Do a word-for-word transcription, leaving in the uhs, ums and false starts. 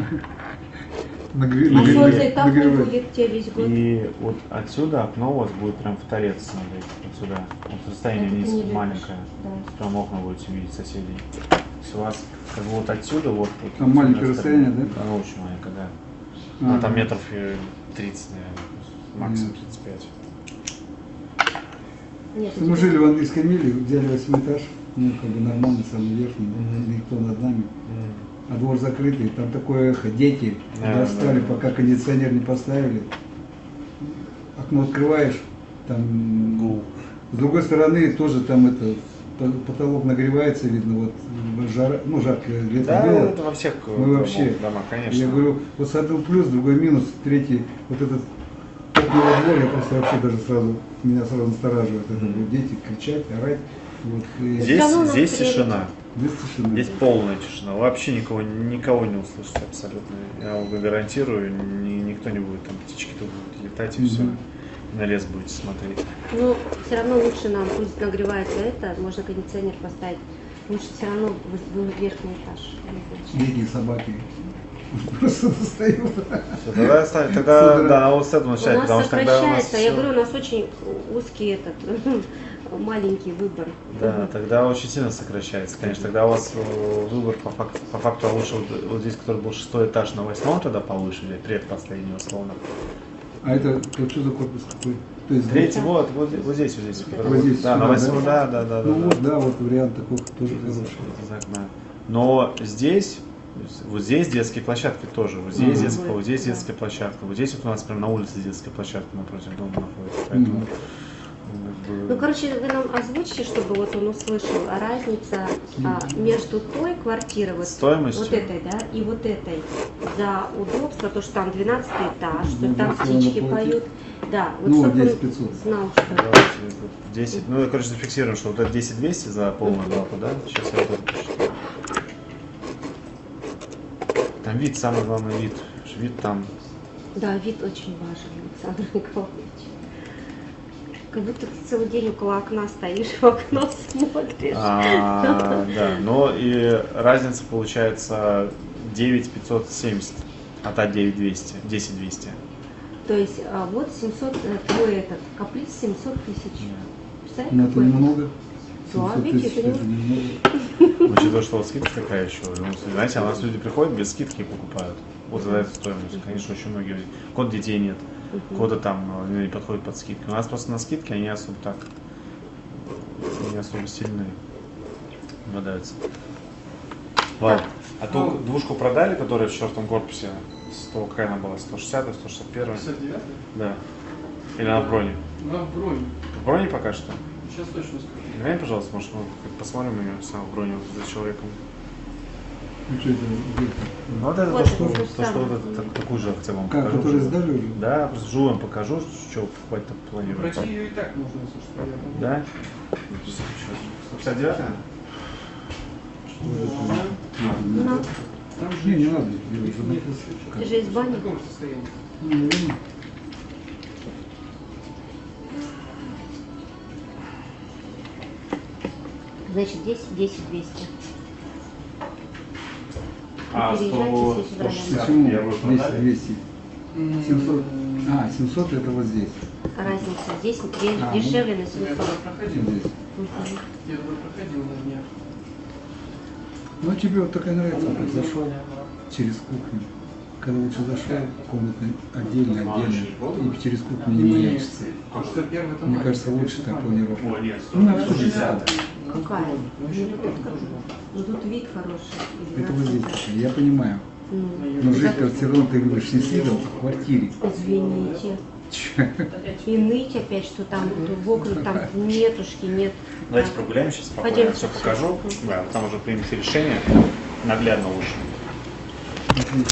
Нагре- А нагре- солнце и так не нагревает. будет тебе весь год. И вот отсюда окно у вас будет прям в торец смотреть. Вот сюда. Вот расстояние Это ты вниз не любишь. маленькое. Да. Прям окна будете видеть соседей. Если у вас как бы вот отсюда, вот. вот Там маленькое вот, расстояние, да? Оно очень маленькое, да. А, А, там да. метров э, тридцать, наверное. Максимум тридцать пять. Нет, у Мы тебя- жили в английской миле, взяли восьмой этаж, ну, как бы нормально, самый верхний, Мгм. никто над нами. А двор закрытый, там такое эхо, дети Да, достали, да, да. пока кондиционер не поставили. Окно открываешь, там Гул. с другой стороны тоже там это по- потолок нагревается, видно, вот жара, ну жарко лето Да, было. это во всех э, Мы домах, вообще, домах, конечно. я говорю, вот с одного плюс, другой минус, третий, вот этот окна во двор, я просто вообще даже сразу, меня сразу настораживает, это Мгм. будут дети кричать, орать, вот, и Здесь, Всё равно нам здесь приятно. тишина. без тишины. Здесь полная тишина. Вообще никого, никого не услышите абсолютно. Я вам гарантирую, ни- никто не будет там, птички тут будут летать и все. Мгм. На лес будете смотреть. Ну, все равно лучше нам, пусть нагревается это, можно кондиционер поставить. Лучше все равно в, в верхний этаж. Дети и собаки просто достают. Всё, тогда, оставь- тогда Супер. да, надо вот с этого У начать, нас потому что тогда у нас сокращается, я всё- говорю, у нас очень узкий этот, маленький выбор. Да, тогда очень сильно сокращается, конечно. Тогда у вас э, выбор по факту, по факту а лучше вот, вот здесь, который был шестой этаж, на восьмом тогда повыше, или предпоследний условно. А это вот что за корпус какой? То есть Третий, вот, вот, вот здесь, вот здесь. Вот здесь, да, на сюда, восьмом, да, да, да. Ну да, вот, да. да, вот вариант такой тоже Из, хороший. из окна. Но здесь, вот здесь детские площадки тоже. Вот здесь Мгм. детская, вот здесь Да. детская площадка. Вот здесь вот у нас прям на улице детская площадка напротив дома находится. Поэтому, Мгм. как бы, Ну, короче, вы нам озвучите, чтобы вот он услышал, а разница а, между той квартирой, вот, стоимостью. вот этой, да, и вот этой, за удобство, то, что там двенадцатый этаж, что Ну, там если птички надо платить. поют, да, вот Ну, вот чтобы он десять пятьсот. знал, что... Давайте вот десять. Ну, короче, зафиксируем, что вот это десять двести за полную балку, да? Сейчас я вот это посчитаю. Там вид, самый главный вид. Вид там. Да, вид очень важен, Александр Николаевич. Как будто ты целый день около окна стоишь, в окно смотришь. А, да, но и разница получается девять пятьсот семьдесят, а та девять двести, десять двести. То есть а, вот семьсот, э, твой этот, каплиц семьсот тысяч. Представляешь, Но это какой? немного. Да, семьсот видите, тысяч, это это немного. Учитывая, что у вас скидка такая еще, ну, знаете, а у нас люди приходят без скидки и покупают. Вот за эту стоимость, конечно, очень многие. Код детей нет, кода там ну, не подходит под скидки. У нас просто на скидки они особо так, не особо сильные попадаются. Ладно, а ту двушку продали, которая в четвертом корпусе, сто, какая она была, сто шестьдесят, сто шестьдесят один? пятьдесят девятый? Да. Или на броне? На бронь. В броне пока что? Сейчас точно скажу. Глянь, пожалуйста, может, мы хоть посмотрим на нее сам в броне вот за человеком. Ну что это, где это? Ну, вот это Вот то, что, это то, что самое. вот это, так- такую же акцию вам Как, покажу. которые вживую. сдали уже? Да, просто вживую вам покажу, что покупать то планируется. Пройти ее и так нужно, если что. я думаю. Да? сто пятьдесят девять? Ну, Ну, Там же Не, не еще- надо, я уже Нет, написал. ты же из в бани. каком состоянии? Ну, наверное. Значит, десять, десять, двести. А, Переезжайте сто, здесь в район. сто шестьдесят Почему евро двести, продали? двести? М, семьсот. А, семьсот это вот здесь. Разница. Здесь де- А, ну, дешевле на Я семьсот. туда проходил. Здесь. Мгм. Я туда проходил на днях. Ну, тебе вот такая нравится, вот так зашел через кухню. Когда лучше зашел, комната отдельно, отдельно, и через кухню не маячится. Потому что первый там. Мне кажется, лучше так планировка. О, нет, Ну, на сто сто шестьдесят. Какая? Ну, Ну, еще вот тоже это как- можно. Ну, тут вид хороший. Это вот здесь, я понимаю. Ну, Но жить-то все равно ты любишь не с видом, а в квартире. извините. Чё? И ныть опять, что там вот в окна там нетушки, нет. Давайте прогуляем сейчас, спокойно Пойдемте все сейчас. покажу. Да, там уже примите решение наглядно лучше.